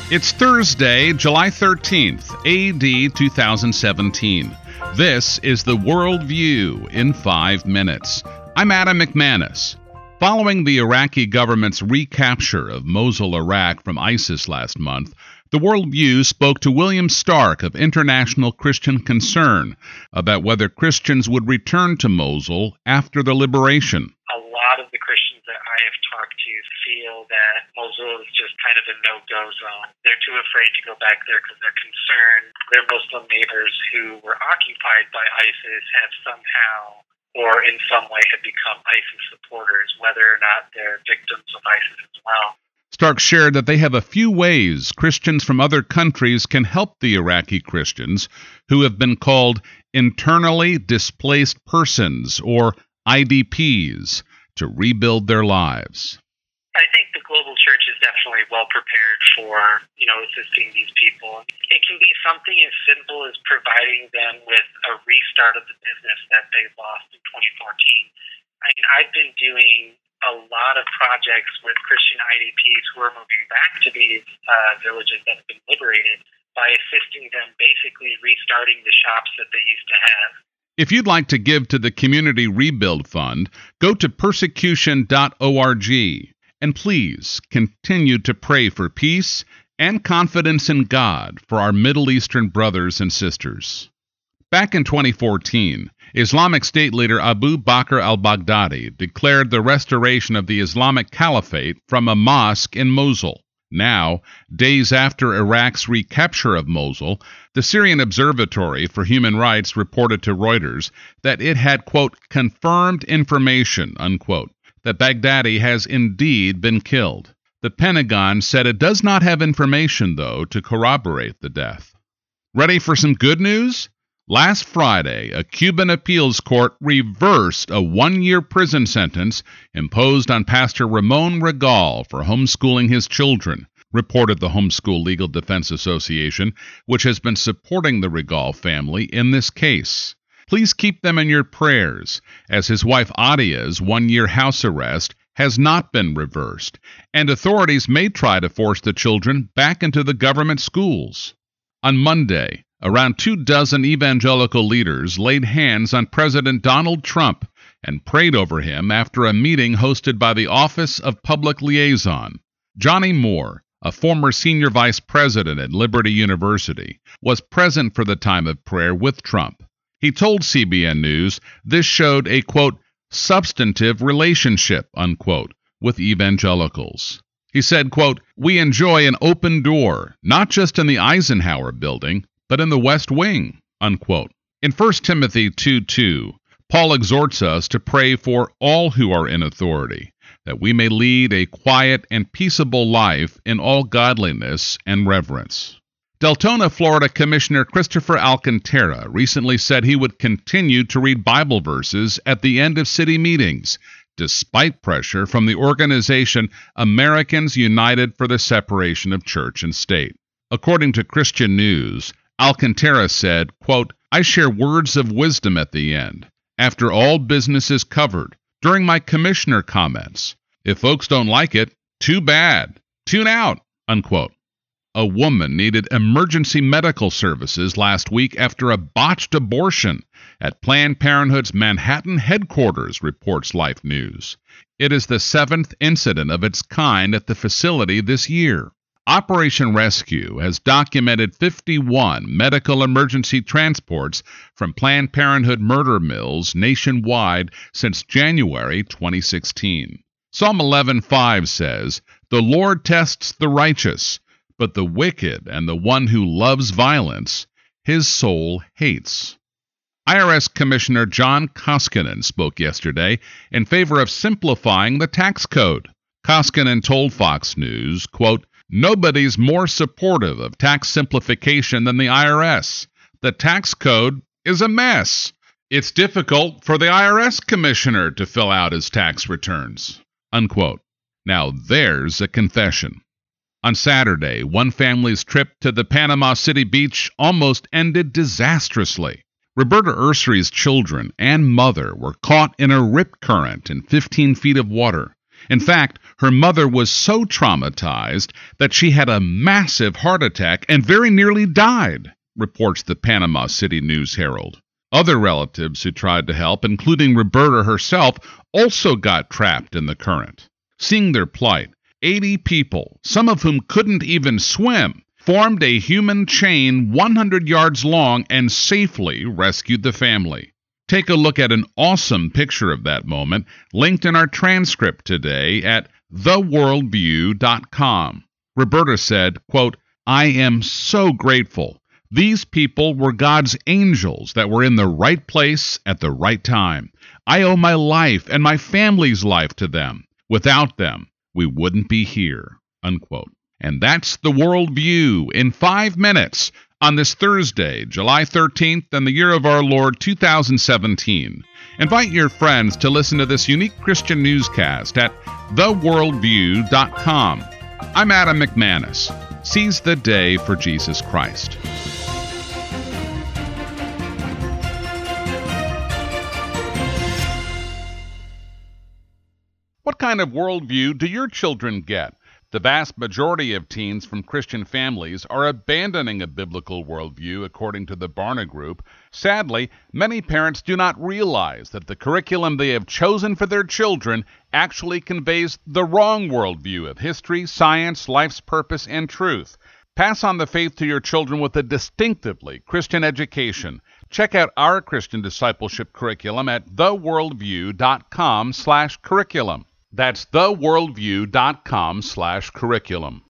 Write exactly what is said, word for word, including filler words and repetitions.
It's Thursday, July thirteenth, A D two thousand seventeen. This is the World View in five minutes. I'm Adam McManus. Following the Iraqi government's recapture of Mosul, Iraq from ISIS last month, the World View spoke to William Stark of International Christian Concern about whether Christians would return to Mosul after the liberation. A lot of the Christians that I have talked to feel that Mosul is just kind of a no-go zone. They're too afraid to go back there because they're concerned their Muslim neighbors who were occupied by ISIS have somehow or in some way have become ISIS supporters, whether or not they're victims of ISIS as well. Stark shared that they have a few ways Christians from other countries can help the Iraqi Christians who have been called internally displaced persons, or I D Ps, to rebuild their lives. I think the global church is definitely well prepared for, you know, assisting these people. It can be something as simple as providing them with a restart of the business that they lost in twenty fourteen. I mean, I've been doing a lot of projects with Christian I D Ps who are moving back to these uh, villages that have been liberated by assisting them basically restarting the shops that they used to have. If you'd like to give to the Community Rebuild Fund, go to persecution dot org and please continue to pray for peace and confidence in God for our Middle Eastern brothers and sisters. Back in twenty fourteen, Islamic State leader Abu Bakr al-Baghdadi declared the restoration of the Islamic Caliphate from a mosque in Mosul. Now, days after Iraq's recapture of Mosul, the Syrian Observatory for Human Rights reported to Reuters that it had, quote, confirmed information, unquote, that Baghdadi has indeed been killed. The Pentagon said it does not have information, though, to corroborate the death. Ready for some good news? Last Friday, a Cuban appeals court reversed a one-year prison sentence imposed on Pastor Ramon Regal for homeschooling his children, reported the Homeschool Legal Defense Association, which has been supporting the Regal family in this case. Please keep them in your prayers, as his wife Adia's one-year house arrest has not been reversed, and authorities may try to force the children back into the government schools. On Monday, around two dozen evangelical leaders laid hands on President Donald Trump and prayed over him after a meeting hosted by the Office of Public Liaison. Johnny Moore, a former senior vice president at Liberty University, was present for the time of prayer with Trump. He told C B N News this showed a, quote, substantive relationship, unquote, with evangelicals. He said, quote, we enjoy an open door, not just in the Eisenhower building, but in the West Wing, unquote. In First Timothy two two, Paul exhorts us to pray for all who are in authority, that we may lead a quiet and peaceable life in all godliness and reverence. Deltona, Florida Commissioner Christopher Alcantara recently said he would continue to read Bible verses at the end of city meetings, despite pressure from the organization Americans United for the Separation of Church and State. According to Christian News, Alcantara said, quote, I share words of wisdom at the end, after all business is covered, during my commissioner comments. If folks don't like it, too bad. Tune out, unquote. A woman needed emergency medical services last week after a botched abortion at Planned Parenthood's Manhattan headquarters, reports Life News. It is the seventh incident of its kind at the facility this year. Operation Rescue has documented fifty-one medical emergency transports from Planned Parenthood murder mills nationwide since January twenty sixteen. Psalm eleven five says, the Lord tests the righteous, but the wicked and the one who loves violence, his soul hates. I R S Commissioner John Koskinen spoke yesterday in favor of simplifying the tax code. Koskinen told Fox News, quote, nobody's more supportive of tax simplification than the I R S. The tax code is a mess. It's difficult for the I R S commissioner to fill out his tax returns, unquote. Now there's a confession. On Saturday, one family's trip to the Panama City beach almost ended disastrously. Roberta Ursry's children and mother were caught in a rip current in fifteen feet of water, In fact, her mother was so traumatized that she had a massive heart attack and very nearly died, reports the Panama City News Herald. Other relatives who tried to help, including Roberta herself, also got trapped in the current. Seeing their plight, eighty people, some of whom couldn't even swim, formed a human chain one hundred yards long and safely rescued the family. Take a look at an awesome picture of that moment, linked in our transcript today at the worldview dot com. Roberta said, quote, "I am so grateful. These people were God's angels that were in the right place at the right time. I owe my life and my family's life to them. Without them, we wouldn't be here," unquote. And that's the Worldview in five minutes on this Thursday, July thirteenth, in the year of our Lord two thousand seventeen. Invite your friends to listen to this unique Christian newscast at the worldview dot com. I'm Adam McManus. Seize the day for Jesus Christ. What kind of worldview do your children get? The vast majority of teens from Christian families are abandoning a biblical worldview, according to the Barna Group. Sadly, many parents do not realize that the curriculum they have chosen for their children actually conveys the wrong worldview of history, science, life's purpose, and truth. Pass on the faith to your children with a distinctively Christian education. Check out our Christian discipleship curriculum at the worldview dot com slash curriculum. That's the worldview dot com slash curriculum.